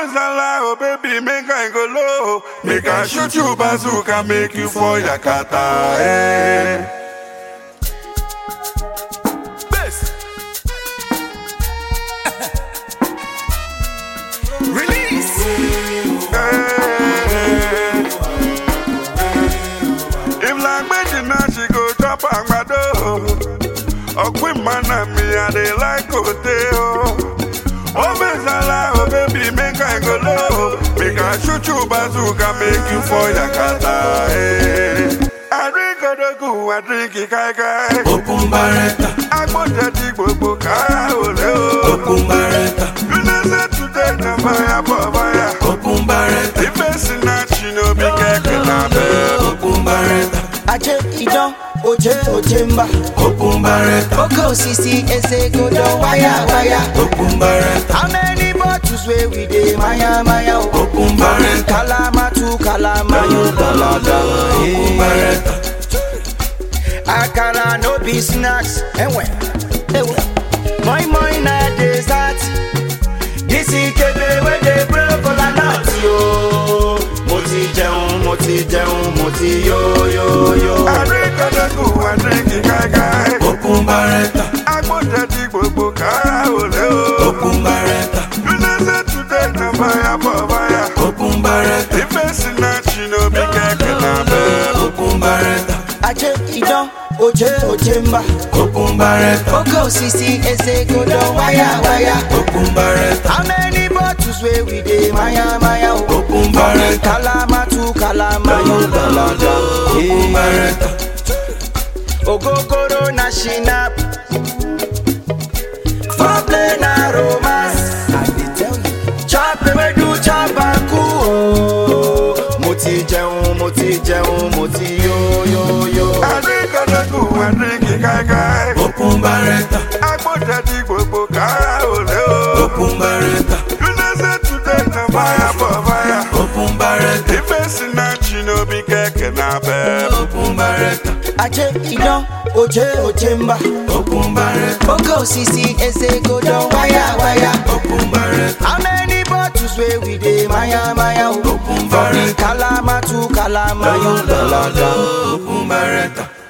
Zala, oh baby, make I go low. Make I shoot you bazooka, make you for Yakata. Eh. Best. Release. If like Medina, she go drop on my door. A queen man and me, and they like hotel. Oh, Zala, oh baby, make I go low. Make I shoot you bazooka, make you for Yakata. Eh. I drink a go, I drink it, kai. Open barretta. I want that big book, I will. Open barretta. You know, say today, no fire, fire. Open barretta. If it's not, you know, be careful. Open barretta. Aje idon oje ojemba. Open barretta. Oko sisi ese godo waya. Open barretta. How many bottles where we dey maya? Open barretta. Kalama to kalama yo dalada. Open barretta. Akara no be snacks. Ewe. Moi na dessert. This is kebe where they break all a nut yo. Moti yo. I drink a go, I drink it, kai. Open barretta. I want that big book, I will. Open barretta. You know, say today, no fire. Open barretta. If it's not, you know, be careful. Open barretta. Aje idon oje ojemba. Open barretta. Oko sisi ese godo waya. Open barretta. How many bottles where we dey maya? Open barretta. Kalama to kalama yo dalada. Open barretta. Ogogoro na shinap. Foreplay na romance. I dey tell you. Chop we do chop aku. Moti yo. I drink a go, I drink it, kai. Open barretta. I want that big book, I will. Open barretta. You know, say today, no fire. Open barretta. If it's not, you know, be careful. Open barretta. Aje idon oje ojemba. Open barretta. Oko sisi ese godo waya. Open barretta. How many bottles where we dey maya? Open barretta. Kalama to kalama yo dalada. Open barretta.